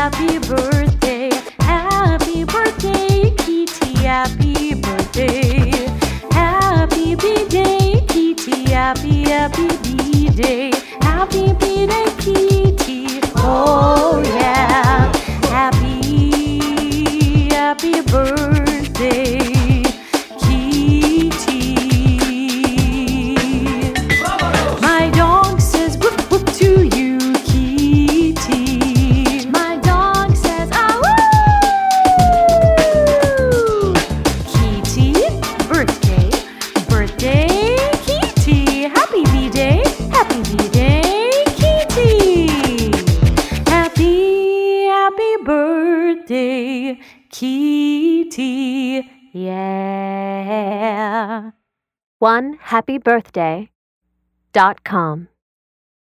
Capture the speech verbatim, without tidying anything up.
happy birthday, happy birthday, Kitty, happy birthday. Happy B-Day, Kitty, happy, happy B-Day. Happy B-Day, Kitty, oh yeah. Happy, happy birthday, Kitty. My dog says whoop whoop to you, Kitty. My dog says ah woo. Kitty, birthday, birthday, Kitty. Happy B-Day, happy B-Day, Kitty. Happy, happy birthday, Kitty. Yeah. one happy birthday dot com